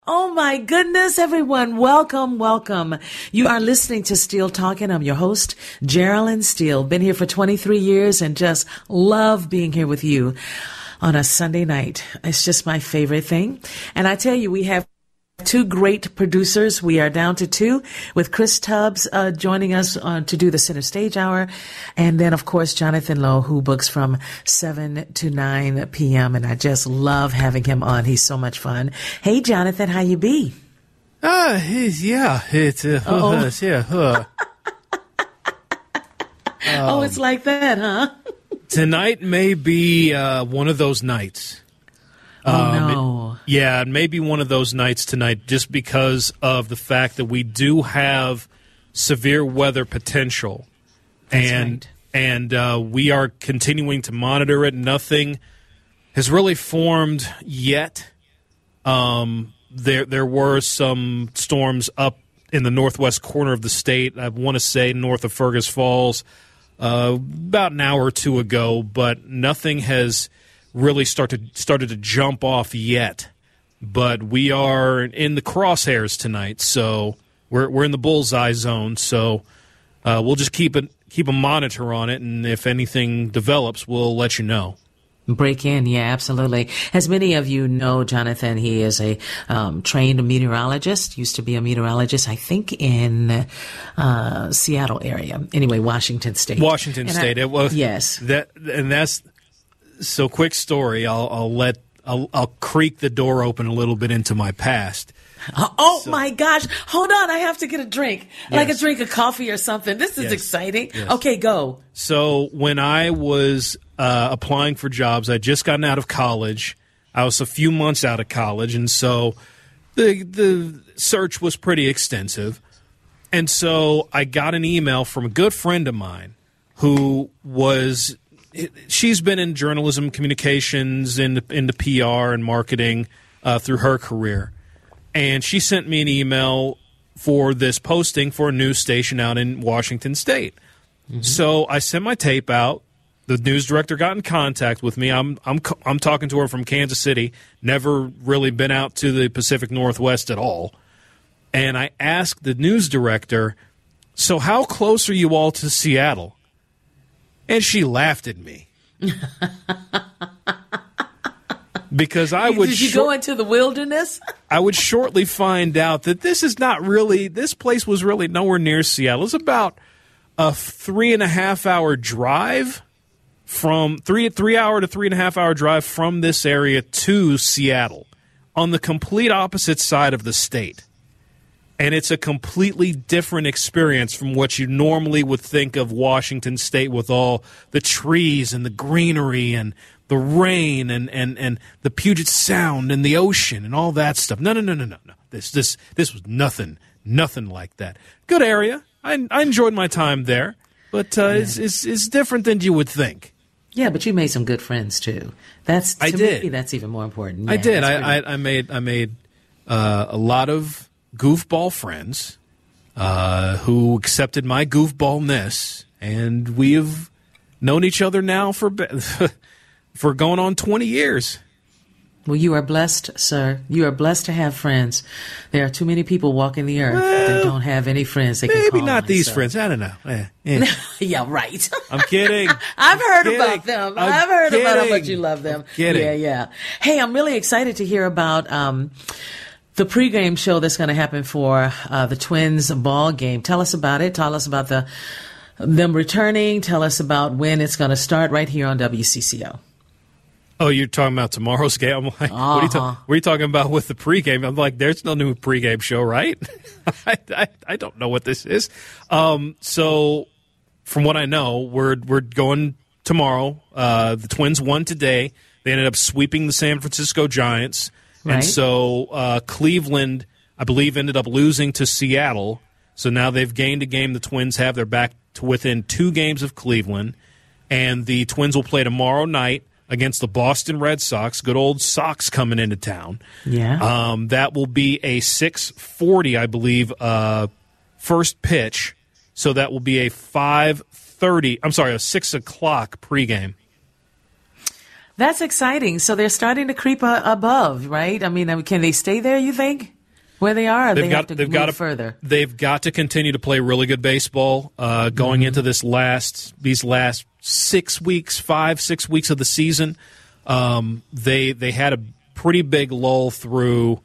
Oh my goodness, everyone. Welcome, welcome. You are listening to Steele Talking. I'm your host, Geraldine Steele. Been here for 23 years and just love being here with you on a Sunday night. It's just my favorite thing. And I tell you, we have two great producers. We are down to two, with Chris Tubbs joining us to do the Center Stage Hour. And then, of course, Jonathan Lowe, who books from 7 to 9 p.m. And I just love having him on. He's so much fun. Hey, Jonathan, how you be? It's Oh, it's like that, huh? Tonight may be one of those nights. No. It may be one of those nights tonight just because of the fact that we do have severe weather potential. That's right. And we are continuing to monitor it. Nothing has really formed yet. There were some storms up in the northwest corner of the state, I want to say north of Fergus Falls, about an hour or two ago, but nothing has really started to jump off yet. But we are in the crosshairs tonight, so we're in the bullseye zone. So we'll just keep a monitor on it, and if anything develops, we'll let you know. Break in, yeah, absolutely. As many of you know, Jonathan, he is a trained meteorologist, used to be a meteorologist, I think, in Seattle area. Anyway, Washington State. Washington State. Yes. That's so. Quick story. I'll creak the door open a little bit into my past. My gosh. Hold on. I have to get a drink. Yes. Like a drink of coffee or something. This is exciting. Yes. Okay, go. So when I was applying for jobs, I'd just gotten out of college. I was a few months out of college, and so the search was pretty extensive. And so I got an email from a good friend of mine who she's been in journalism, communications, into PR and marketing through her career. And she sent me an email for this posting for a news station out in Washington State. Mm-hmm. So I sent my tape out. The news director got in contact with me. I'm talking to her from Kansas City. Never really been out to the Pacific Northwest at all. And I asked the news director, so how close are you all to Seattle? And she laughed at me. Because I would... Did you go into the wilderness? I would shortly find out that this place was really nowhere near Seattle. It's about a 3.5 hour drive from 3 hour to 3.5 hour drive from this area to Seattle on the complete opposite side of the state. And it's a completely different experience from what you normally would think of Washington State, with all the trees and the greenery and the rain and the Puget Sound and the ocean and all that stuff. No. This was nothing like that. Good area. I enjoyed my time there, but it's different than you would think. Yeah, but you made some good friends too. To me, that's even more important. Yeah, I did. I made a lot of goofball friends who accepted my goofballness, and we have known each other now for going on 20 years. Well, you are blessed, sir. You are blessed to have friends. There are too many people walking the earth that don't have any friends they can call maybe not on, these so. friends. I don't know. Yeah, right. I'm kidding. I've heard about them. I've heard about how much you love them. Kidding. Yeah. Hey, I'm really excited to hear about the pregame show that's going to happen for the Twins ball game. Tell us about it. Tell us about them returning. Tell us about when it's going to start right here on WCCO. Oh, you're talking about tomorrow's game? I'm like, what are you talking about with the pregame? I'm like, there's no new pregame show, right? I don't know what this is. So from what I know, we're going tomorrow. The Twins won today. They ended up sweeping the San Francisco Giants. Right. And so Cleveland, I believe, ended up losing to Seattle. So now they've gained a game. The Twins have. They're back to within 2 games of Cleveland. And the Twins will play tomorrow night against the Boston Red Sox. Good old Sox coming into town. Yeah. That will be a 6:40, I believe, first pitch. So that will be a 5:30. I'm sorry, a 6 o'clock pregame. That's exciting. So they're starting to creep above, right? I mean, can they stay there, you think? Where they are, they have to move further. They've got to continue to play really good baseball going into these last 6 weeks, 5-6 weeks of the season. They had a pretty big lull through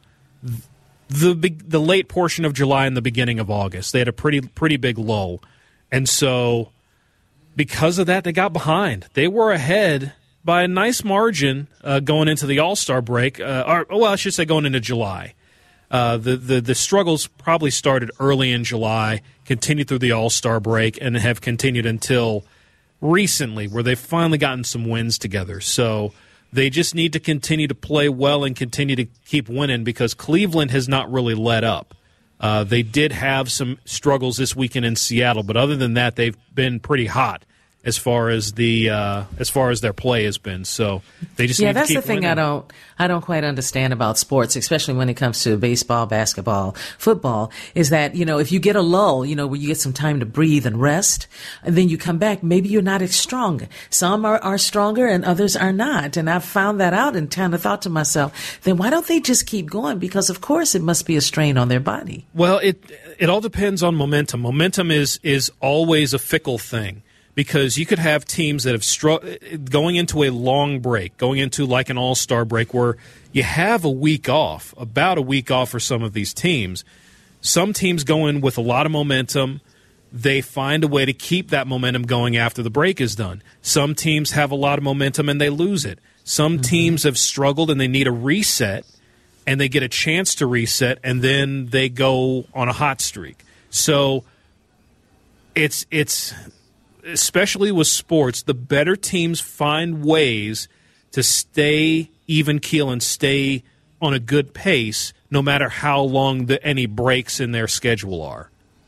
the late portion of July and the beginning of August. They had a pretty big lull, and so because of that, they got behind. They were ahead by a nice margin going into the All-Star break. I should say going into July. The struggles probably started early in July, continued through the All-Star break, and have continued until recently, where they've finally gotten some wins together. So they just need to continue to play well and continue to keep winning, because Cleveland has not really let up. They did have some struggles this weekend in Seattle, but other than that, they've been pretty hot as far as their play has been. So they just need to keep winning. That's the thing I don't quite understand about sports, especially when it comes to baseball, basketball, football, is that, if you get a lull, where you get some time to breathe and rest, and then you come back, maybe you're not as strong. Some are stronger and others are not. And I've found that out and kind of thought to myself, then why don't they just keep going? Because of course it must be a strain on their body. Well, it all depends on momentum. Momentum is always a fickle thing. Because you could have teams that have going into a long break, going into like an all-star break where you have about a week off for some of these teams. Some teams go in with a lot of momentum. They find a way to keep that momentum going after the break is done. Some teams have a lot of momentum and they lose it. Some teams have struggled and they need a reset, and they get a chance to reset, and then they go on a hot streak. So it's especially with sports, the better teams find ways to stay even keel and stay on a good pace, no matter how long any breaks in their schedule are.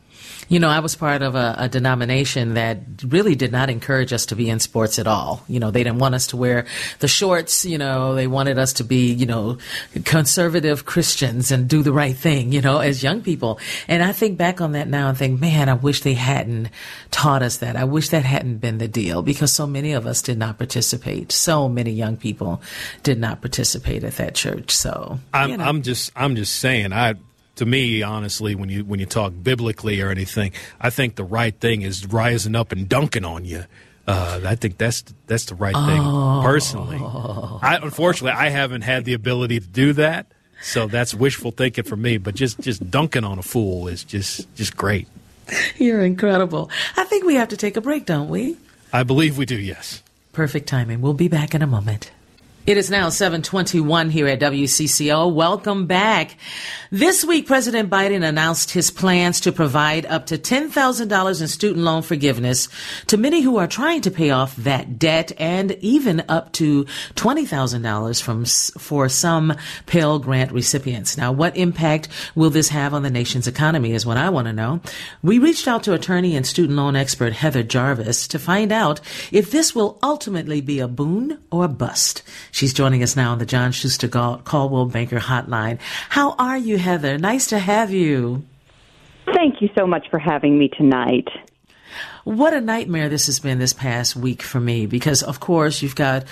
I was part of a denomination that really did not encourage us to be in sports at all. They didn't want us to wear the shorts. They wanted us to be, conservative Christians and do the right thing, as young people. And I think back on that now and think, man, I wish they hadn't taught us that. I wish that hadn't been the deal, because so many of us did not participate. So many young people did not participate at that church. So I'm just saying, to me, honestly, when you talk biblically or anything, I think the right thing is rising up and dunking on you. I think that's the right thing, personally. Unfortunately, I haven't had the ability to do that, so that's wishful thinking for me. But just dunking on a fool is just great. You're incredible. I think we have to take a break, don't we? I believe we do, yes. Perfect timing. We'll be back in a moment. It is now 7:21 here at WCCO. Welcome back. This week, President Biden announced his plans to provide up to $10,000 in student loan forgiveness to many who are trying to pay off that debt, and even up to $20,000 for some Pell Grant recipients. Now, what impact will this have on the nation's economy is what I want to know. We reached out to attorney and student loan expert Heather Jarvis to find out if this will ultimately be a boon or a bust. She's joining us now on the John Schuster Coldwell Banker Hotline. How are you, Heather? Nice to have you. Thank you so much for having me tonight. What a nightmare this has been this past week for me, because, of course, you've got,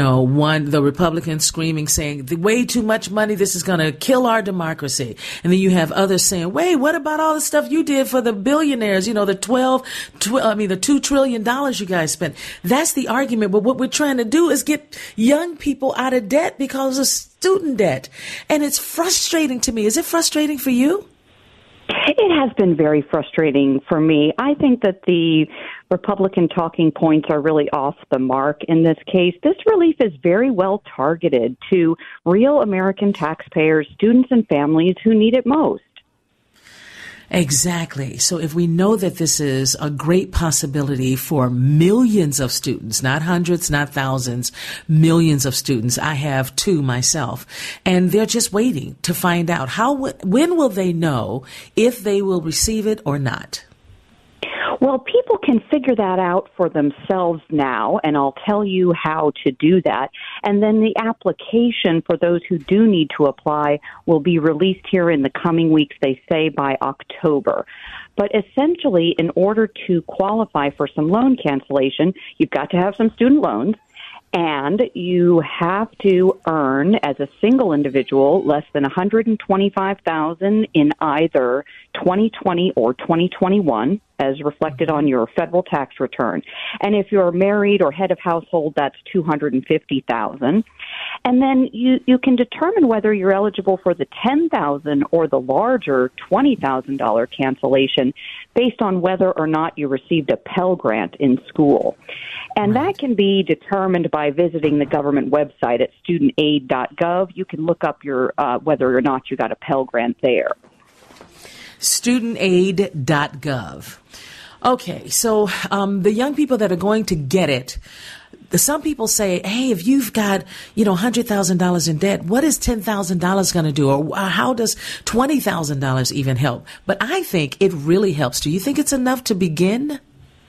the Republicans screaming, saying, way too much money, this is going to kill our democracy. And then you have others saying, wait, what about all the stuff you did for the billionaires, the $2 trillion you guys spent? That's the argument. But what we're trying to do is get young people out of debt because of student debt. And it's frustrating to me. Is it frustrating for you? It has been very frustrating for me. I think that the Republican talking points are really off the mark in this case. This relief is very well targeted to real American taxpayers, students, and families who need it most. Exactly. So if we know that this is a great possibility for millions of students, not hundreds, not thousands, millions of students. I have two myself, and they're just waiting to find out when will they know if they will receive it or not? Well, people can figure that out for themselves now, and I'll tell you how to do that. And then the application for those who do need to apply will be released here in the coming weeks, they say by October. But essentially, in order to qualify for some loan cancellation, you've got to have some student loans. And you have to earn, as a single individual, less than $125,000 in either 2020 or 2021, as reflected on your federal tax return. And if you're married or head of household, that's $250,000. And then you can determine whether you're eligible for the $10,000 or the larger $20,000 cancellation based on whether or not you received a Pell Grant in school. And that can be determined by visiting the government website at studentaid.gov. You can look up your whether or not you got a Pell Grant there. Studentaid.gov. Okay, so the young people that are going to get it, some people say, hey, if you've got, $100,000 in debt, what is $10,000 going to do? Or how does $20,000 even help? But I think it really helps. Do you think it's enough to begin?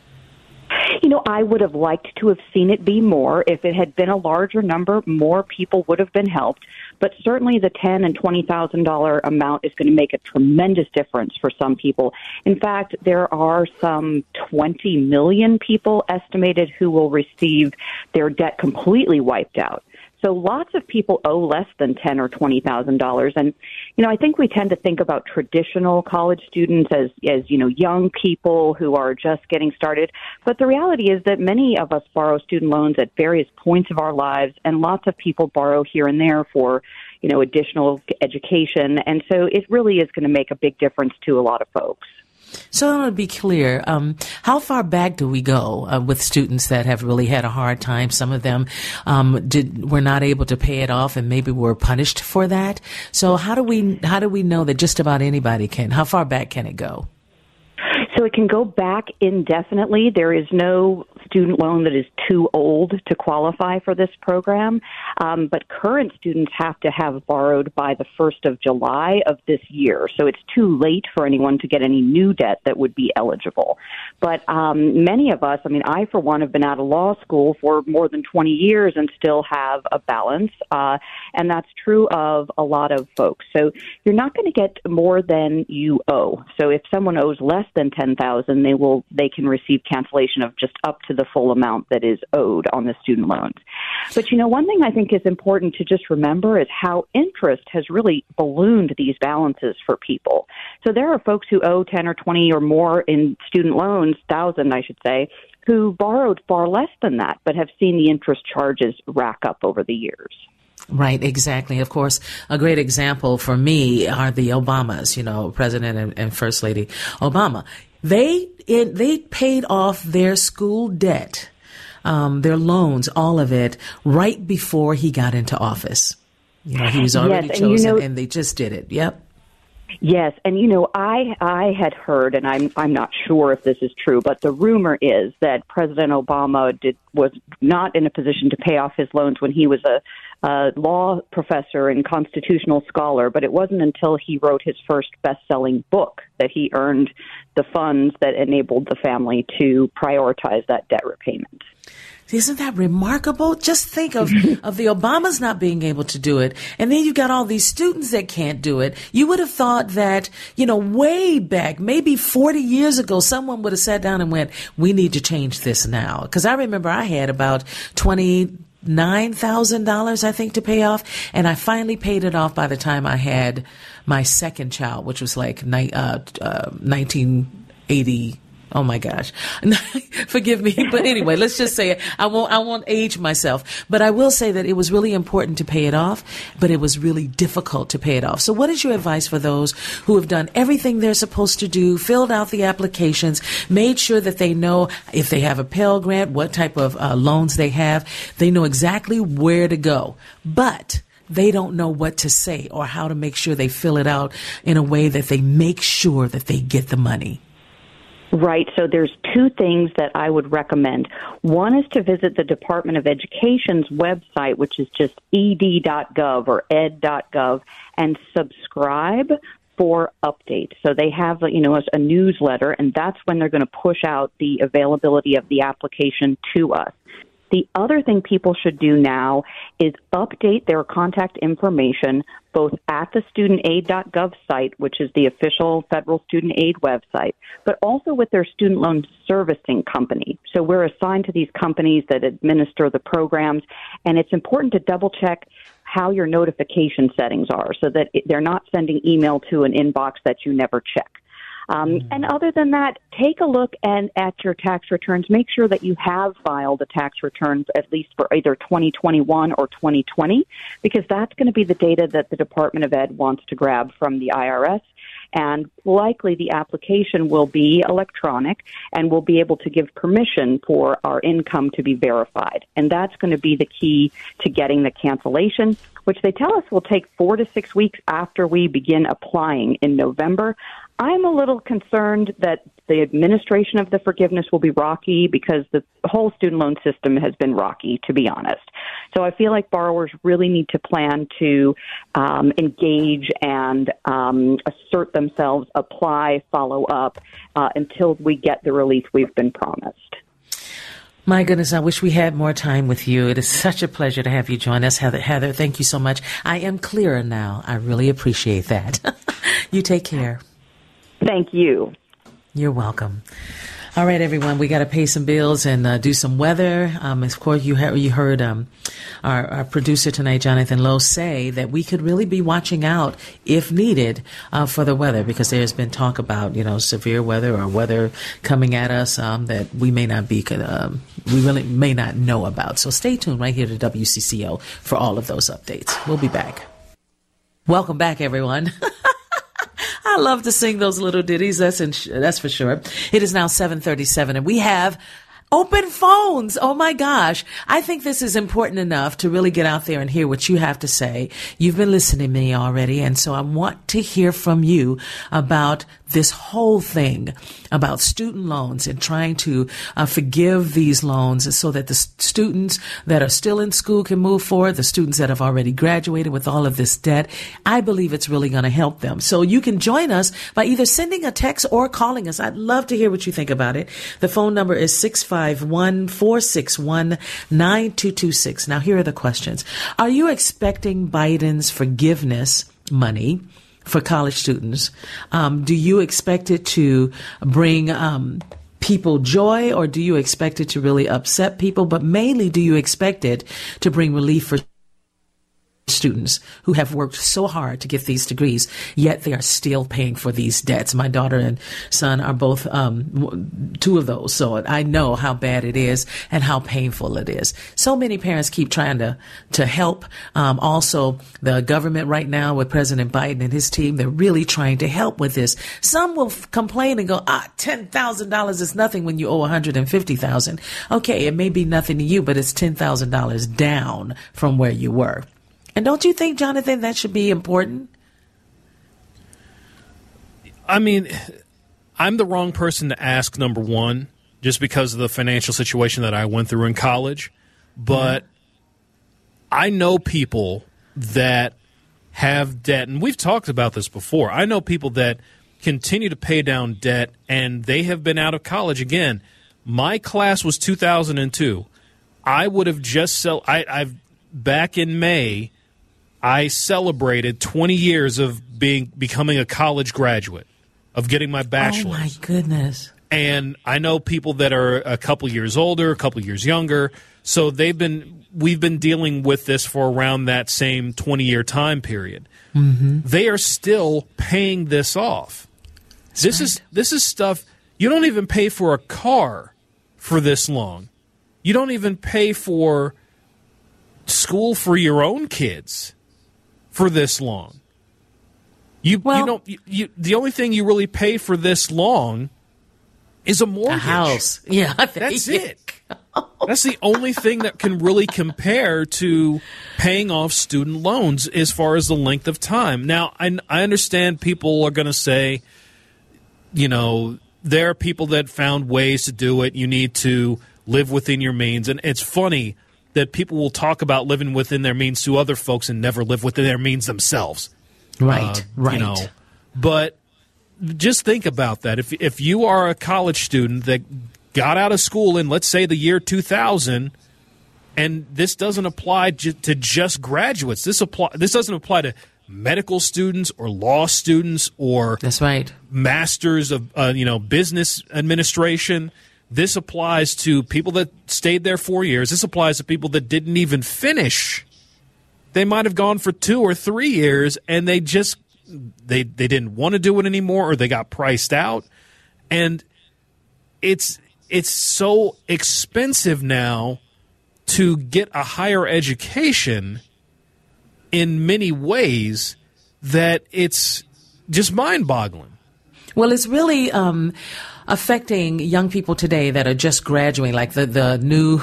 I would have liked to have seen it be more. If it had been a larger number, more people would have been helped. But certainly the $10,000 and $20,000 amount is going to make a tremendous difference for some people. In fact, there are some 20 million people estimated who will receive their debt completely wiped out. So lots of people owe less than $10,000 or $20,000. And, I think we tend to think about traditional college students as young people who are just getting started. But the reality is that many of us borrow student loans at various points of our lives, and lots of people borrow here and there for, additional education. And so it really is going to make a big difference to a lot of folks. So I want to be clear, how far back do we go with students that have really had a hard time? Some of them were not able to pay it off and maybe were punished for that. So how do we know that just about anybody can? How far back can it go? So it can go back indefinitely. There is no student loan that is too old to qualify for this program. But current students have to have borrowed by the 1st of July of this year. So it's too late for anyone to get any new debt that would be eligible. But many of us, I for one have been out of law school for more than 20 years and still have a balance. And that's true of a lot of folks. So you're not going to get more than you owe. So if someone owes less than $10,000, they can receive cancellation of just up to the full amount that is owed on the student loans. But one thing I think is important to just remember is how interest has really ballooned these balances for people. So there are folks who owe 10 or 20 or more in student loans, 1,000 I should say, who borrowed far less than that, but have seen the interest charges rack up over the years. Right, exactly. Of course, a great example for me are the Obamas, President and First Lady Obama. They paid off their school debt, their loans, all of it, right before he got into office. He was already chosen, and they just did it. Yep. Yes, and I had heard, and I'm not sure if this is true, but the rumor is that President Obama was not in a position to pay off his loans when he was a law professor and constitutional scholar, but it wasn't until he wrote his first best-selling book that he earned the funds that enabled the family to prioritize that debt repayment. Isn't that remarkable? Just think of the Obamas not being able to do it. And then you got all these students that can't do it. You would have thought that, way back, maybe 40 years ago, someone would have sat down and went, we need to change this now. Because I remember I had about $29,000, I think, to pay off. And I finally paid it off by the time I had my second child, which was like 1980. Oh my gosh. Forgive me. But anyway, let's just say it. I won't age myself, but I will say that it was really important to pay it off, but it was really difficult to pay it off. So what is your advice for those who have done everything they're supposed to do, filled out the applications, made sure that they know if they have a Pell Grant, what type of loans they have, they know exactly where to go, but they don't know what to say or how to make sure they fill it out in a way that they make sure that they get the money? Right. So there's two things that I would recommend. One is to visit the Department of Education's website, which is just ed.gov or ed.gov, and subscribe for updates. So they have, a newsletter, and that's when they're going to push out the availability of the application to us. The other thing people should do now is update their contact information both at the studentaid.gov site, which is the official federal student aid website, but also with their student loan servicing company. So we're assigned to these companies that administer the programs, and it's important to double check how your notification settings are so that they're not sending email to an inbox that you never check. And other than that, take a look at your tax returns. Make sure that you have filed a tax return at least for either 2021 or 2020, because that's going to be the data that the Department of Ed wants to grab from the IRS. And likely the application will be electronic, and we'll be able to give permission for our income to be verified. And that's going to be the key to getting the cancellation, which they tell us will take 4 to 6 weeks after we begin applying in November. I'm a little concerned that the administration of the forgiveness will be rocky because the whole student loan system has been rocky, to be honest. So I feel like borrowers really need to plan to engage and assert themselves, apply, follow up until we get the relief we've been promised. My goodness, I wish we had more time with you. It is such a pleasure to have you join us, Heather. Heather, thank you so much. I am clearer now. I really appreciate that. You take care. Thank you. You're welcome. All right, everyone, we got to pay some bills and do some weather. Of course, you heard our producer tonight, Jonathan Lowe, say that we could really be watching out, if needed, for the weather, because there's been talk about, severe weather or weather coming at us that we may not be, we really may not know about. So stay tuned right here to WCCO for all of those updates. We'll be back. Welcome back, everyone. I love to sing those little ditties. That's for sure. It is now 7:37, and we have open phones. Oh my gosh. I think this is important enough to really get out there and hear what you have to say. You've been listening to me already, and so I want to hear from you about this whole thing about student loans and trying to forgive these loans so that the students that are still in school can move forward, the students that have already graduated with all of this debt. I believe it's really going to help them. So you can join us by either sending a text or calling us. I'd love to hear what you think about it. The phone number is 651-461-9226. Now, here are the questions. Are you expecting Biden's forgiveness money for college students? Do you expect it to bring people joy, or do you expect it to really upset people? But mainly, do you expect it to bring relief for students who have worked so hard to get these degrees, yet they are still paying for these debts? My daughter and son are both two of those, so I know how bad it is and how painful it is. So many parents keep trying to help. Also, the government right now with President Biden and his team, they're really trying to help with this. Some will complain and go, $10,000 is nothing when you owe $150,000. Okay, it may be nothing to you, but it's $10,000 down from where you were. And don't you think, Jonathan, that should be important? I mean, I'm the wrong person to ask, number one, just because of the financial situation that I went through in college. But I know people that have debt, and we've talked about this before. I know people that continue to pay down debt, and they have been out of college. Again, my class was 2002. I would have just back in May, I celebrated 20 years of becoming a college graduate, of getting my bachelor's. Oh, my goodness. And I know people that are a couple years older, a couple years younger, so we've been dealing with this for around that same 20-year time period. Mm-hmm. They are still paying this off. This is stuff you don't even pay for a car for this long. You don't even pay for school for your own kids for this long. The only thing you really pay for this long is a mortgage. A house. Yeah. That's it. That's the only thing that can really compare to paying off student loans as far as the length of time. Now, I understand people are going to say, there are people that found ways to do it. You need to live within your means. And it's funny that people will talk about living within their means to other folks and never live within their means themselves. Right. But just think about that. If you are a college student that got out of school in, let's say, the year 2000, And this doesn't apply to just graduates. This doesn't apply to medical students or law students or that's right, masters of business administration. This applies to people that stayed there 4 years. This applies to people that didn't even finish. They might have gone for 2 or 3 years, and they didn't want to do it anymore, or they got priced out. And it's so expensive now to get a higher education in many ways that it's just mind-boggling. Well, it's really affecting young people today that are just graduating, like the new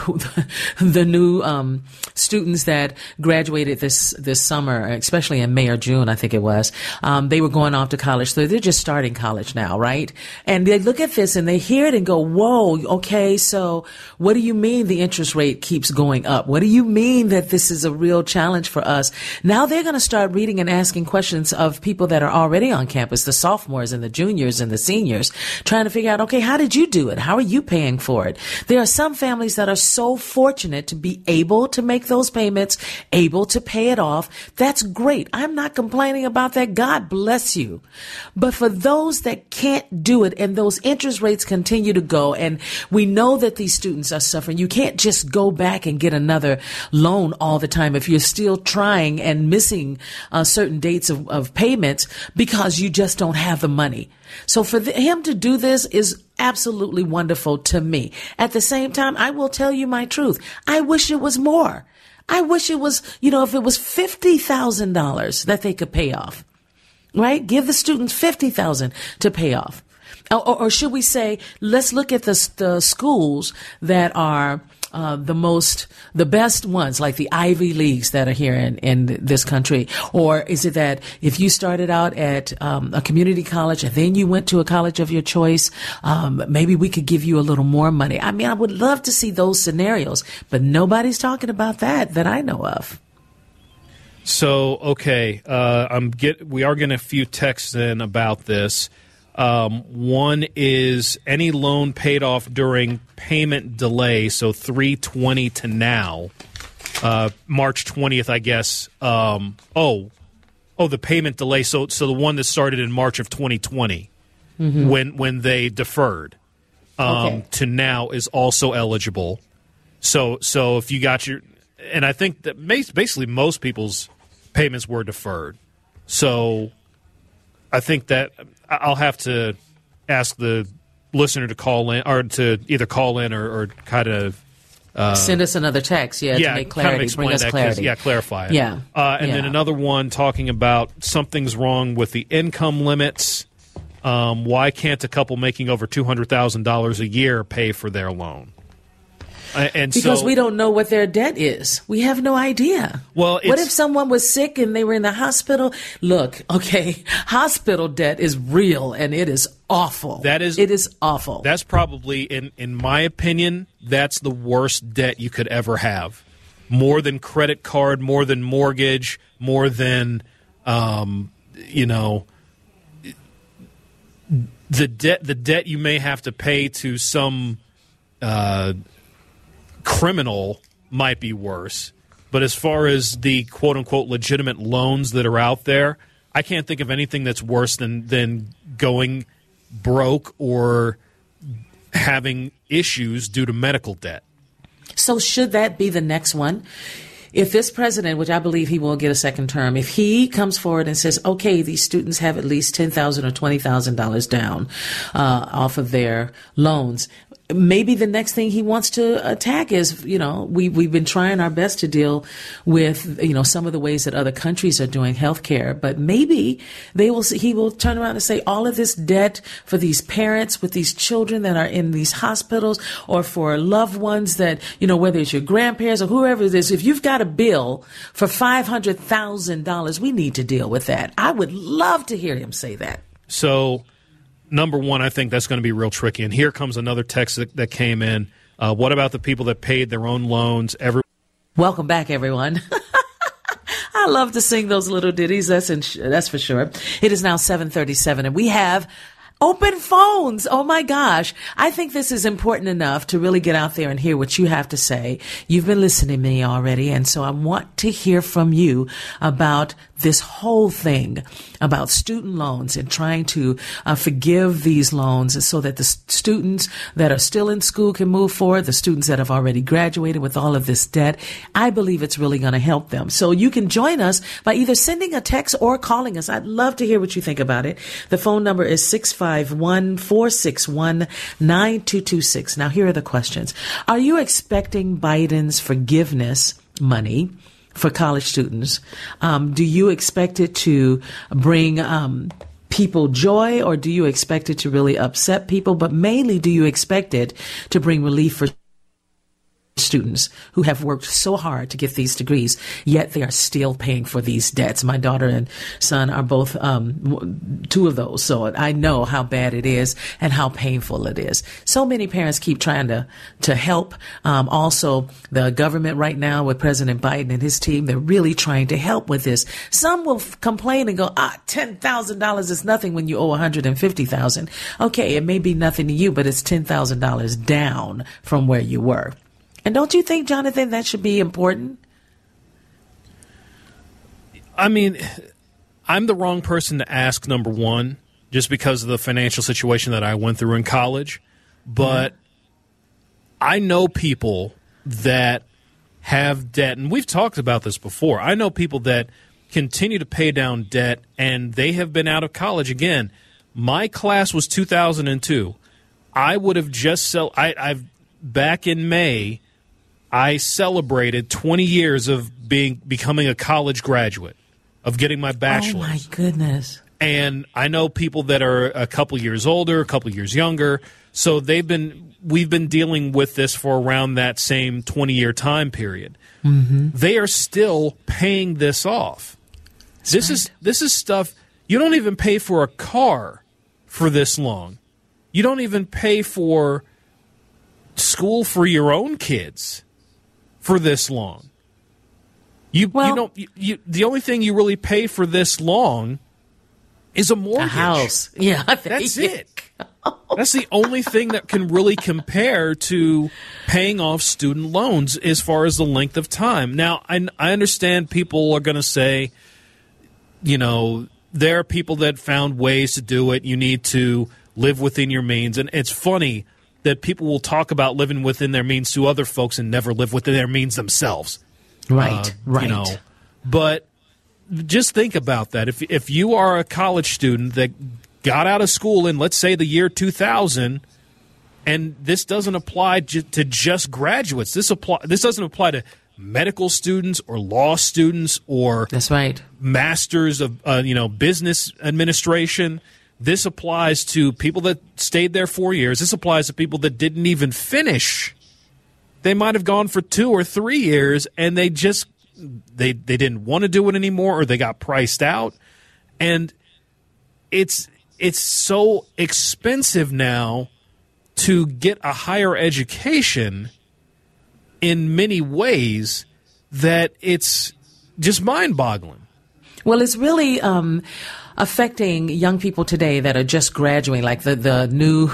students that graduated this summer, especially in May or June, I think it was. They were going off to college, so they're just starting college now, right? And they look at this and they hear it and go, "Whoa, okay, so what do you mean the interest rate keeps going up? What do you mean that this is a real challenge for us?" Now they're going to start reading and asking questions of people that are already on campus, the sophomores and the juniors and the seniors, trying to figure out, okay, how did you do it? How are you paying for it? There are some families that are so fortunate to be able to make those payments, able to pay it off. That's great. I'm not complaining about that. God bless you. But for those that can't do it and those interest rates continue to go, and we know that these students are suffering, you can't just go back and get another loan all the time if you're still trying and missing certain dates of payments because you just don't have the money. So for him to do this is absolutely wonderful to me. At the same time, I will tell you my truth. I wish it was more. I wish it was, if it was $50,000 that they could pay off, right? Give the students $50,000 to pay off. Or should we say, let's look at the schools that are the best ones, like the Ivy Leagues that are here in this country? Or is it that if you started out at a community college and then you went to a college of your choice, maybe we could give you a little more money? I mean, I would love to see those scenarios, but nobody's talking about that I know of. So, okay, we are getting a few texts in about this. One is any loan paid off during payment delay, so 3/20 to now, March 20th, I guess. The payment delay. So the one that started in March of 2020, when they deferred, to now is also eligible. So if you got and I think that basically most people's payments were deferred. So I think that I'll have to ask the listener to call in, or to either call in or kind of send us another text, to make clarity, kind of bring us clarity. Clarify it. Then another one talking about something's wrong with the income limits. Why can't a couple making over $200,000 a year pay for their loan? Because we don't know what their debt is. We have no idea. Well, what if someone was sick and they were in the hospital? Look, okay, hospital debt is real and it is awful. It is awful. That's probably, in my opinion, that's the worst debt you could ever have. More than credit card, more than mortgage, more than, the debt you may have to pay to some criminal might be worse. But as far as the quote-unquote legitimate loans that are out there, I can't think of anything that's worse than going broke or having issues due to medical debt. So should that be the next one? If this president, which I believe he will get a second term, if he comes forward and says, okay, these students have at least $10,000 or $20,000 down off of their loans, maybe the next thing he wants to attack is, we've been trying our best to deal with, some of the ways that other countries are doing healthcare, but maybe he will turn around and say all of this debt for these parents with these children that are in these hospitals, or for loved ones that, whether it's your grandparents or whoever it is, if you've got a bill for $500,000, we need to deal with that. I would love to hear him say that. So, number one, I think that's going to be real tricky. And here comes another text that came in. What about the people that paid their own loans? Welcome back, everyone. I love to sing those little ditties. That's for sure. It is now 7:37, and we have Open phones. Oh my gosh. I think this is important enough to really get out there and hear what you have to say. You've been listening to me already. And so I want to hear from you about this whole thing about student loans and trying to forgive these loans so that the students that are still in school can move forward, the students that have already graduated with all of this debt. I believe it's really going to help them. So you can join us by either sending a text or calling us. I'd love to hear what you think about it. The phone number is 651-461-9226. Now, here are the questions. Are you expecting Biden's forgiveness money for college students? Do you expect it to bring people joy, or do you expect it to really upset people? But mainly, do you expect it to bring relief for students who have worked so hard to get these degrees, yet they are still paying for these debts? My daughter and son are both two of those, so I know how bad it is and how painful it is. So many parents keep trying to help. Also, the government right now with President Biden and his team, they're really trying to help with this. Some will complain and go, $10,000 is nothing when you owe $150,000. Okay, it may be nothing to you, but it's $10,000 down from where you were. And don't you think, Jonathan, that should be important? I mean, I'm the wrong person to ask, number one, just because of the financial situation that I went through in college. But I know people that have debt, and we've talked about this before. I know people that continue to pay down debt, and they have been out of college. Again, my class was 2002. I would have just back in May, I celebrated 20 years of becoming a college graduate, of getting my bachelor's. Oh, my goodness. And I know people that are a couple years older, a couple years younger. So we've been dealing with this for around that same 20-year time period. Mm-hmm. They are still paying this off. This is stuff you don't even pay for a car for this long. You don't even pay for school for your own kids for this long. The only thing you really pay for this long is a mortgage. A house. Yeah. That's it. That's the only thing that can really compare to paying off student loans as far as the length of time. Now, I understand people are going to say, there are people that found ways to do it. You need to live within your means. And it's funny that people will talk about living within their means to other folks and never live within their means themselves. Right. But just think about that. If you are a college student that got out of school in, let's say, the year 2000, and this doesn't apply to just graduates. This doesn't apply to medical students or law students or that's right, masters of business administration. This applies to people that stayed there 4 years. This applies to people that didn't even finish. They might have gone for 2 or 3 years, and they didn't want to do it anymore, or they got priced out. And it's so expensive now to get a higher education in many ways that it's just mind-boggling. Well, it's really affecting young people today that are just graduating, like the new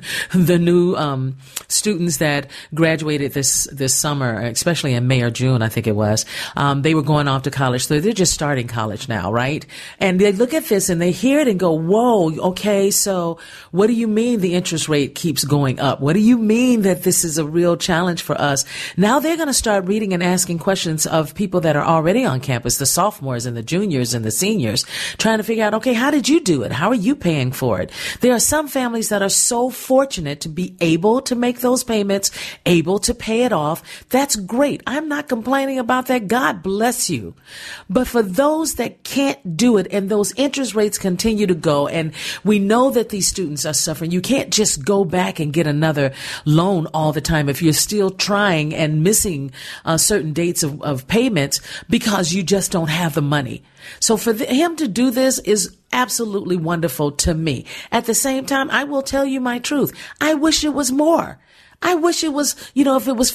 students that graduated this summer, especially in May or June, I think it was. They were going off to college, so they're just starting college now, right? And they look at this and they hear it and go, "Whoa, okay, so what do you mean the interest rate keeps going up? What do you mean that this is a real challenge for us?" Now they're going to start reading and asking questions of people that are already on campus, the sophomores and the juniors and the seniors, trying to figure out, okay, how did you do it? How are you paying for it? There are some families that are so fortunate to be able to make those payments, able to pay it off. That's great. I'm not complaining about that. God bless you. But for those that can't do it and those interest rates continue to go, and we know that these students are suffering, you can't just go back and get another loan all the time if you're still trying and missing certain dates of payments because you just don't have the money. So for him to do this is absolutely wonderful to me. At the same time, I will tell you my truth. I wish it was more. I wish it was, if it was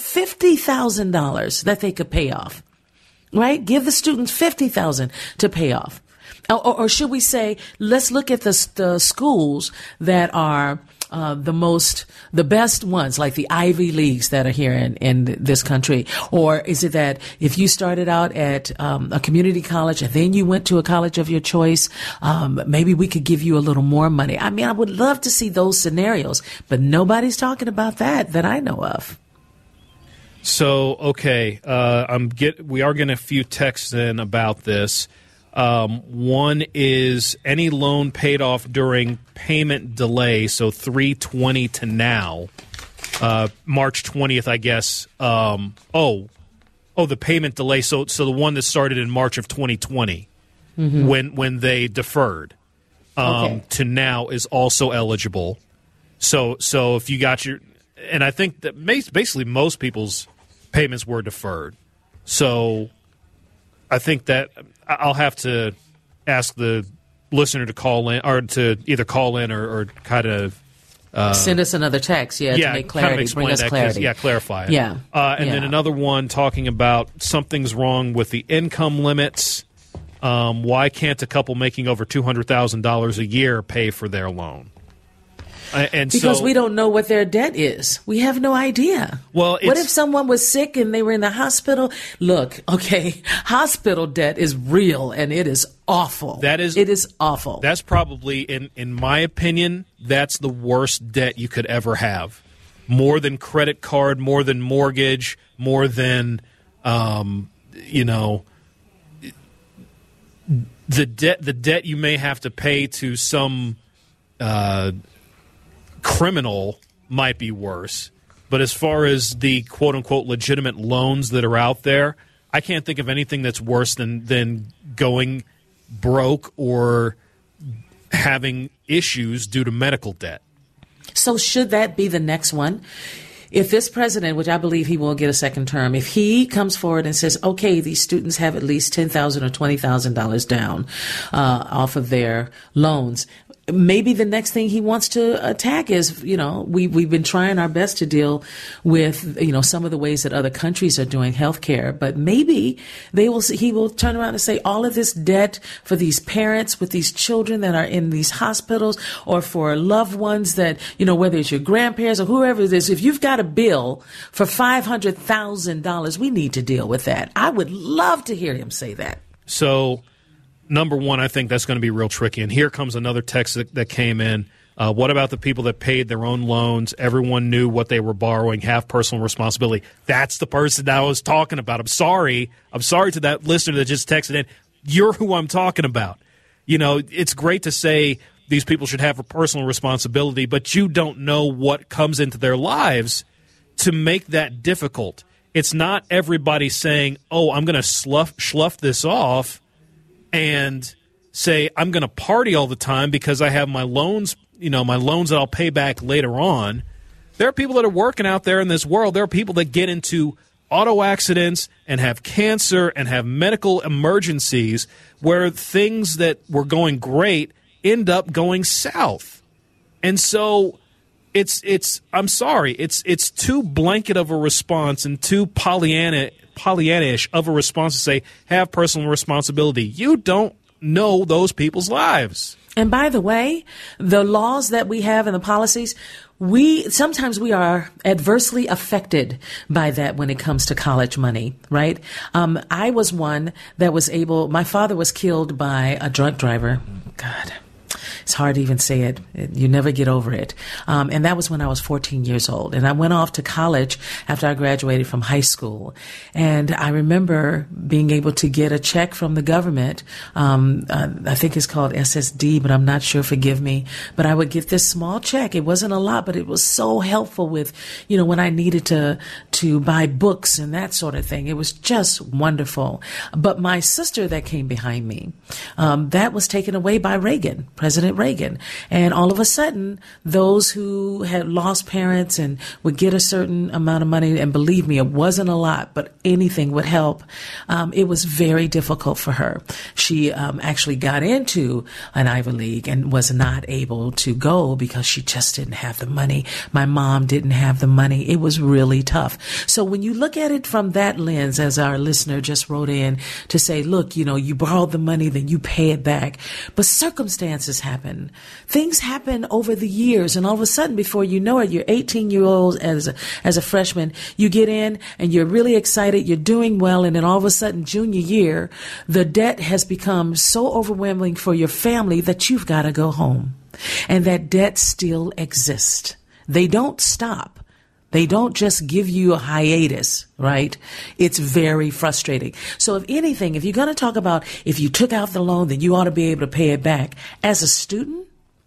$50,000 that they could pay off, right? Give the students $50,000 to pay off. Or should we say, let's look at the schools that are the best ones, like the Ivy Leagues that are here in this country? Or is it that if you started out at a community college and then you went to a college of your choice, maybe we could give you a little more money? I mean, I would love to see those scenarios, but nobody's talking about that I know of. So, okay, we are getting a few texts in about this. One is any loan paid off during payment delay, so 3/20 to now, March 20th, I guess. The payment delay. So the one that started in March of 2020, when they deferred, to now is also eligible. So if you got and I think that basically most people's payments were deferred. So I think that I'll have to ask the listener to call in, or to either call in or kind of send us another text, to make clarity, bring us clarity. Clarify it. Yeah. Then another one talking about something's wrong with the income limits. Why can't a couple making over $200,000 a year pay for their loan? Because we don't know what their debt is. We have no idea. Well, what if someone was sick and they were in the hospital? Look, okay, hospital debt is real and it is awful. It is awful. That's probably, in my opinion, that's the worst debt you could ever have. More than credit card, more than mortgage, more than, the debt you may have to pay to some criminal might be worse. But as far as the quote-unquote legitimate loans that are out there, I can't think of anything that's worse than going broke or having issues due to medical debt. So should that be the next one? If this president, which I believe he will get a second term, if he comes forward and says, okay, these students have at least $10,000 or $20,000 down off of their loans, maybe the next thing he wants to attack is, we've been trying our best to deal with, some of the ways that other countries are doing healthcare, but maybe he will turn around and say all of this debt for these parents with these children that are in these hospitals, or for loved ones that, whether it's your grandparents or whoever it is, if you've got a bill for $500,000, we need to deal with that. I would love to hear him say that. So, number one, I think that's going to be real tricky. And here comes another text that came in. What about the people that paid their own loans? Everyone knew what they were borrowing, have personal responsibility. That's the person that I was talking about. I'm sorry to that listener that just texted in. You're who I'm talking about. It's great to say these people should have a personal responsibility, but you don't know what comes into their lives to make that difficult. It's not everybody saying, I'm going to slough this off and say, I'm going to party all the time because I have my loans, my loans that I'll pay back later on. There are people that are working out there in this world. There are people that get into auto accidents and have cancer and have medical emergencies where things that were going great end up going south. And so I'm sorry, it's too blanket of a response and too Pollyanna-ish of a response to say, have personal responsibility. You don't know those people's lives. And by the way, the laws that we have and the policies, sometimes we are adversely affected by that when it comes to college money, right? I was one that was my father was killed by a drunk driver. God. It's hard to even say it. You never get over it. And that was when I was 14 years old. And I went off to college after I graduated from high school. And I remember being able to get a check from the government. I think it's called SSD, but I'm not sure. Forgive me. But I would get this small check. It wasn't a lot, but it was so helpful with, when I needed to buy books and that sort of thing. It was just wonderful. But my sister that came behind me, that was taken away by President President Reagan. And all of a sudden, those who had lost parents and would get a certain amount of money, and believe me, it wasn't a lot, but anything would help. It was very difficult for her. She actually got into an Ivy League and was not able to go because she just didn't have the money. My mom didn't have the money. It was really tough. So when you look at it from that lens, as our listener just wrote in to say, look, you borrowed the money, then you pay it back. But circumstances happen. Things happen over the years, and all of a sudden, before you know it, you're 18-year-old as a freshman. You get in, and you're really excited. You're doing well, and then all of a sudden, junior year, the debt has become so overwhelming for your family that you've got to go home. And that debt still exists. They don't stop. They don't just give you a hiatus, right? It's very frustrating. So if anything, if you're going to talk about if you took out the loan, then you ought to be able to pay it back. As a student,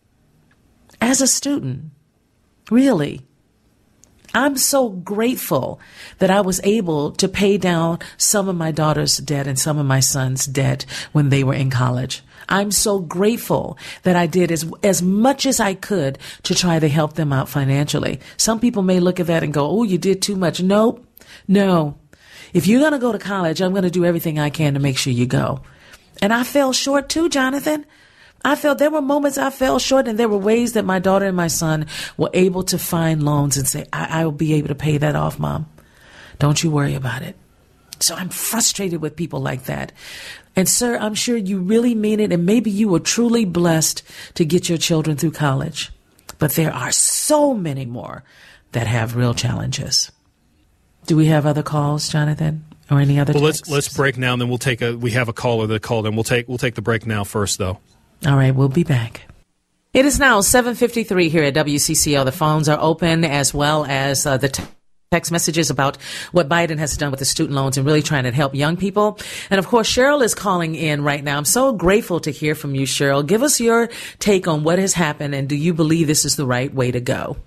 really, I'm so grateful that I was able to pay down some of my daughter's debt and some of my son's debt when they were in college. I'm so grateful that I did as much as I could to try to help them out financially. Some people may look at that and go, oh, you did too much. Nope. No. If you're going to go to college, I'm going to do everything I can to make sure you go. And I fell short too, Jonathan. There were moments I fell short, and there were ways that my daughter and my son were able to find loans and say, I will be able to pay that off, Mom. Don't you worry about it. So I'm frustrated with people like that. And sir, I'm sure you really mean it, and maybe you were truly blessed to get your children through college. But there are so many more that have real challenges. Do we have other calls, Jonathan, or any other texts? Let's break now, and then we have a caller that called in. We'll take the break now first, though. All right, we'll be back. It is now 7:53 here at WCCO. The phones are open, as well as the text messages about what Biden has done with the student loans and really trying to help young people. And of course, Cheryl is calling in right now. I'm so grateful to hear from you, Cheryl. Give us your take on what has happened, and do you believe this is the right way to go?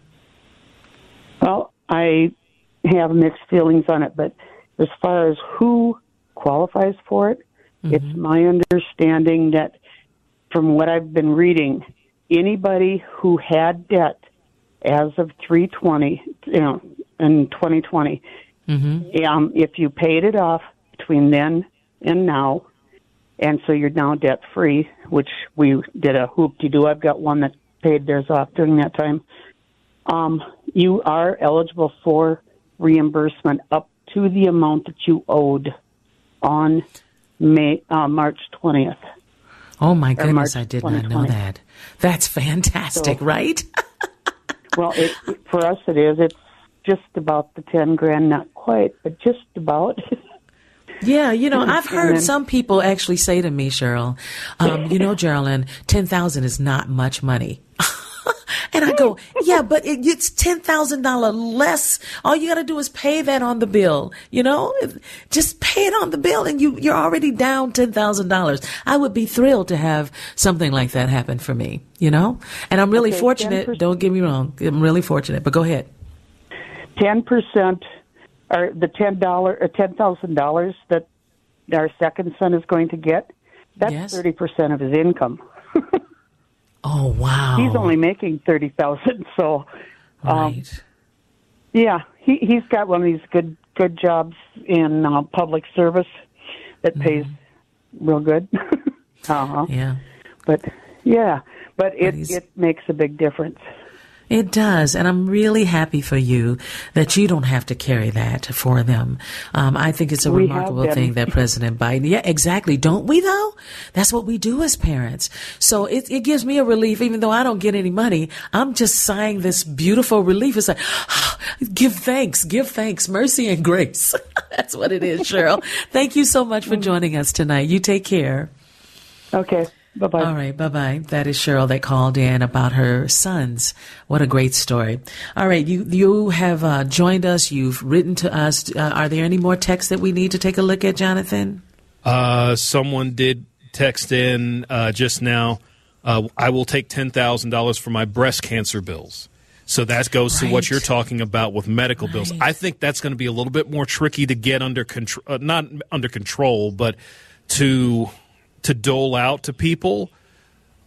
Well, I have mixed feelings on it, but as far as who qualifies for it, it's my understanding that from what I've been reading, anybody who had debt as of 3/20, in 2020, if you paid it off between then and now, and so you're now debt-free, which we did a hoop-de-doo. I've got one that paid theirs off during that time. You are eligible for reimbursement up to the amount that you owed on March 20th. Oh, my goodness, I did not know that. That's fantastic, right? Well, for us it is. It's just about the 10 grand, not quite, but just about. Yeah, I've heard some people actually say to me, Cheryl, Geraldine, $10,000 is not much money. And I go, yeah, but it's $10,000 less. All you got to do is pay that on the bill. Just pay it on the bill, and you're already down $10,000. I would be thrilled to have something like that happen for me. And I'm really fortunate. 10%. Don't get me wrong. I'm really fortunate. But go ahead. 10%, or the $10,000 that our second son is going to get. That's 30% of his income. Oh, wow. He's only making $30,000, so right. Yeah, he's got one of these good jobs in public service that pays real good. Yeah. But it makes a big difference. It does, and I'm really happy for you that you don't have to carry that for them. I think it's a remarkable thing that President Biden, yeah, exactly. Don't we, though? That's what we do as parents. So it gives me a relief, even though I don't get any money. I'm just sighing this beautiful relief. It's like, give thanks, mercy and grace. That's what it is, Cheryl. Thank you so much for joining us tonight. You take care. Okay. Bye-bye. All right, bye-bye. That is Cheryl that called in about her sons. What a great story. All right, you have joined us. You've written to us. Are there any more texts that we need to take a look at, Jonathan? Someone did text in just now, I will take $10,000 for my breast cancer bills. So that goes to what you're talking about with medical bills. I think that's going to be a little bit more tricky to get under control, not under control, but to dole out to people.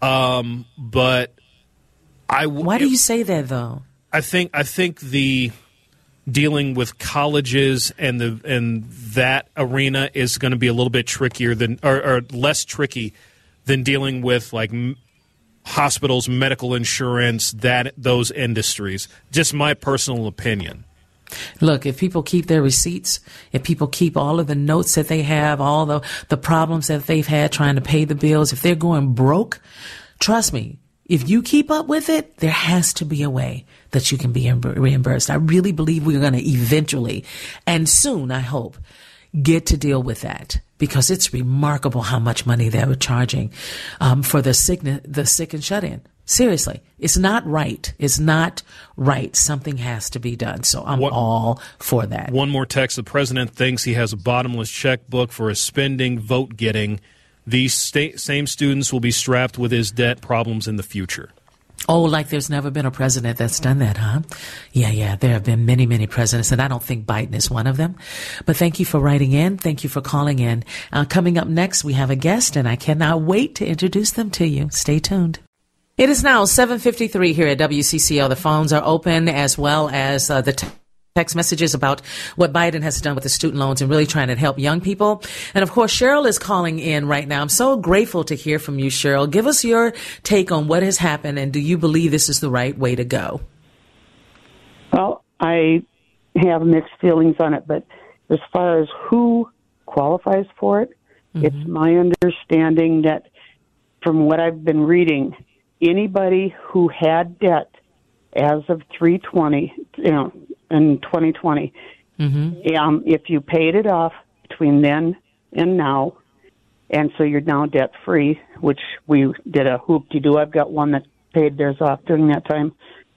But why do you say that though? I think the dealing with colleges and that arena is going to be a little bit trickier than or less tricky than dealing with like hospitals, medical insurance, those industries. Just my personal opinion. Look, if people keep their receipts, if people keep all of the notes that they have, all the problems that they've had trying to pay the bills, if they're going broke, trust me, if you keep up with it, there has to be a way that you can be reimbursed. I really believe we're going to eventually, and soon, I hope, get to deal with that, because it's remarkable how much money they were charging for the sick and shut in. Seriously, it's not right. It's not right. Something has to be done. So I'm all for that. One more text. The president thinks he has a bottomless checkbook for his spending, vote getting. These same students will be strapped with his debt problems in the future. Oh, like there's never been a president that's done that, huh? Yeah. There have been many, many presidents, and I don't think Biden is one of them. But thank you for writing in. Thank you for calling in. Coming up next, we have a guest, and I cannot wait to introduce them to you. Stay tuned. It is now 7:53 here at WCCO. The phones are open, as well as the text messages about what Biden has done with the student loans and really trying to help young people. And of course, Cheryl is calling in right now. I'm so grateful to hear from you, Cheryl. Give us your take on what has happened, and do you believe this is the right way to go? Well, I have mixed feelings on it, but as far as who qualifies for it, it's my understanding that from what I've been reading, anybody who had debt as of 3/20, in 2020, if you paid it off between then and now, and so you're now debt free, which we did a hoop-de-doo. I've got one that paid theirs off during that time.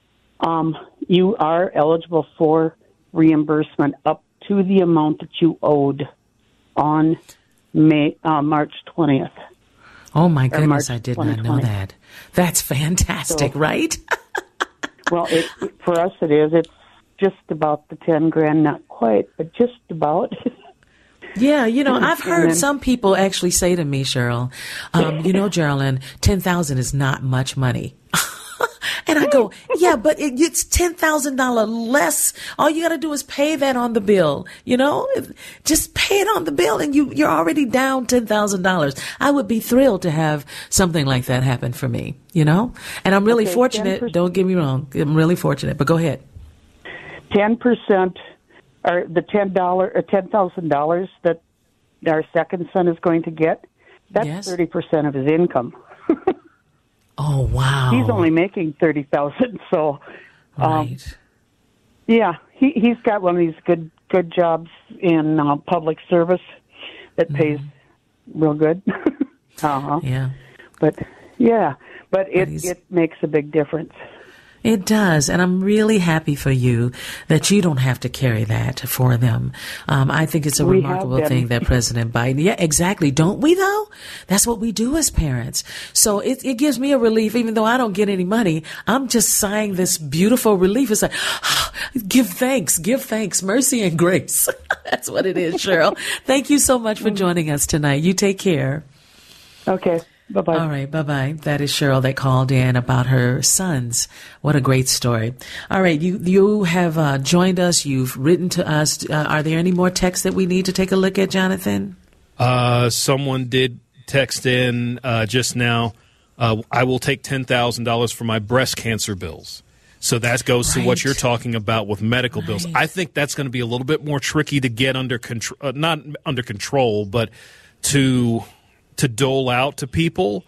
You are eligible for reimbursement up to the amount that you owed on March 20th. Oh, my goodness, I did not know that. That's fantastic, right? Well, for us it is. It's just about the 10 grand, not quite, but just about. Yeah, I've heard some people actually say to me, Cheryl, Geraldine, $10,000 is not much money. And I go, yeah, but it's $10,000 less. All you got to do is pay that on the bill. Just pay it on the bill, and you're already down $10,000. I would be thrilled to have something like that happen for me. And I'm really fortunate. 10%. Don't get me wrong. I'm really fortunate. But go ahead. 10%, or the $10,000 that our second son is going to get. That's 30% of his income. Oh, wow. He's only making $30,000, so right. Yeah, he's got one of these good jobs in public service that pays real good. Yeah. But it makes a big difference. It does, and I'm really happy for you that you don't have to carry that for them. I think it's a remarkable thing that President Biden, yeah, exactly. Don't we, though? That's what we do as parents. So it gives me a relief, even though I don't get any money. I'm just sighing this beautiful relief. It's like, give thanks, mercy and grace. That's what it is, Cheryl. Thank you so much for joining us tonight. You take care. Okay. Bye-bye. All right, bye-bye. That is Cheryl that called in about her sons. What a great story. All right, you have joined us. You've written to us. Are there any more texts that we need to take a look at, Jonathan? Someone did text in just now. I will take $10,000 for my breast cancer bills. So that goes to what you're talking about with medical bills. I think that's going to be a little bit more tricky to get under control, not under control, but to dole out to people.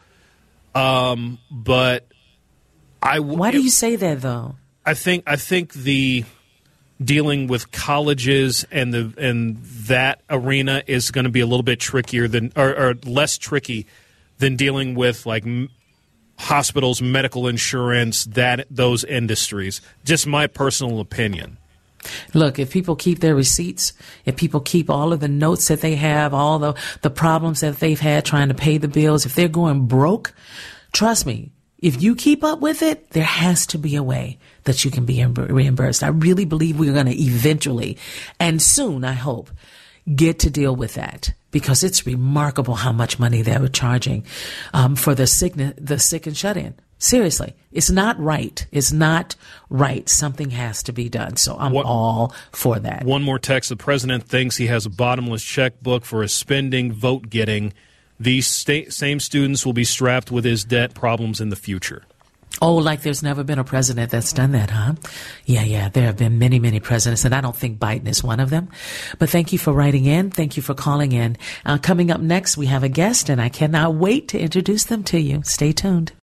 But why do you say that though? I think the dealing with colleges and that arena is going to be a little bit trickier than or less tricky than dealing with like hospitals, medical insurance, those industries. Just my personal opinion. Look, if people keep their receipts, if people keep all of the notes that they have, all the problems that they've had trying to pay the bills, if they're going broke, trust me, if you keep up with it, there has to be a way that you can be reimbursed. I really believe we're going to eventually, and soon, I hope, get to deal with that. because it's remarkable how much money they were charging for the sick and shut in. Seriously, it's not right. It's not right. Something has to be done. So I'm all for that. One more text. The president thinks he has a bottomless checkbook for his spending, vote getting. These same students will be strapped with his debt problems in the future. Oh, like there's never been a president that's done that, huh? Yeah. There have been many, many presidents, and I don't think Biden is one of them. But thank you for writing in. Thank you for calling in. Coming up next, we have a guest, and I cannot wait to introduce them to you. Stay tuned.